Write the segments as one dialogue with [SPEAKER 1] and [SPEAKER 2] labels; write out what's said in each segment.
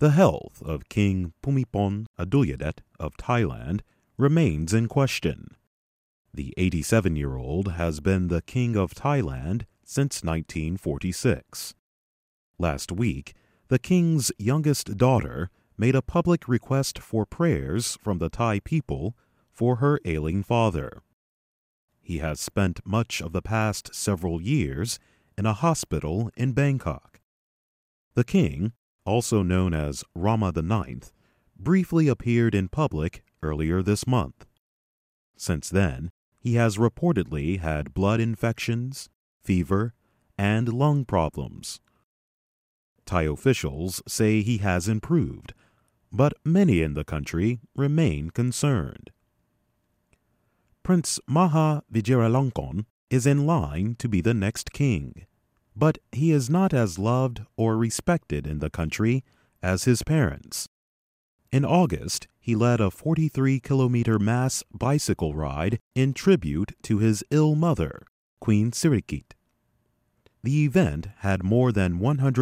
[SPEAKER 1] The health of King Bhumibol Adulyadej of Thailand remains in question. The 87-year-old has been the King of Thailand since 1946. Last week, the king's youngest daughter made a public request for prayers from the Thai people for her ailing father. He has spent much of the past several years in a hospital in Bangkok. The king, also known as Rama IX, briefly appeared in public earlier this month. Since then, he has reportedly had blood infections, fever, and lung problems. Thai officials say he has improved, but many in the country remain concerned. Prince Maha Vajiralongkorn is in line to be the next king, but he is not as loved or respected in the country as his parents. In August, he led a 43-kilometer mass bicycle ride in tribute to his ill mother, Queen Sirikit. The event had more than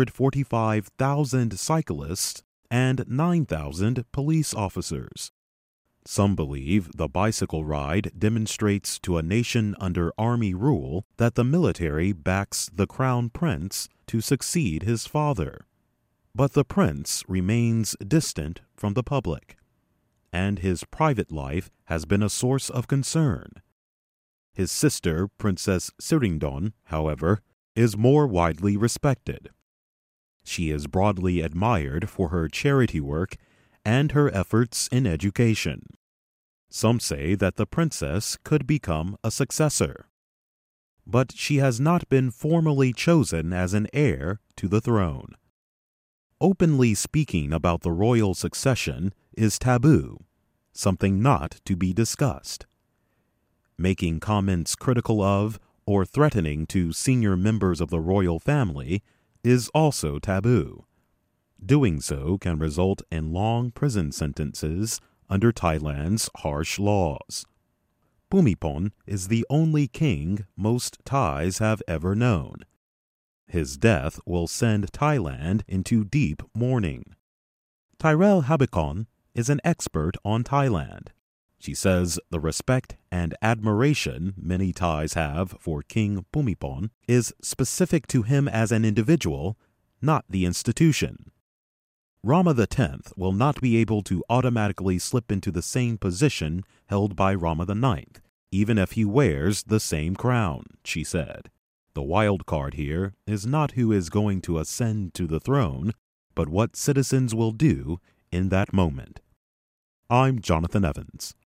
[SPEAKER 1] 145,000 cyclists and 9,000 police officers. Some believe the bicycle ride demonstrates to a nation under army rule that the military backs the crown prince to succeed his father. But the prince remains distant from the public, and his private life has been a source of concern. His sister, Princess Sirindon, however, is more widely respected. She is broadly admired for her charity work and her efforts in education. Some say that the princess could become a successor, but she has not been formally chosen as an heir to the throne. Openly speaking about the royal succession is taboo, something not to be discussed. Making comments critical of or threatening to senior members of the royal family is also taboo. Doing so can result in long prison sentences under Thailand's harsh laws. Bhumibol is the only king most Thais have ever known. His death will send Thailand into deep mourning. Tyrell Habikon is an expert on Thailand. She says the respect and admiration many Thais have for King Bhumibol is specific to him as an individual, not the institution. Rama X will not be able to automatically slip into the same position held by Rama IX, even if he wears the same crown, she said. The wild card here is not who is going to ascend to the throne, but what citizens will do in that moment. I'm Jonathan Evans.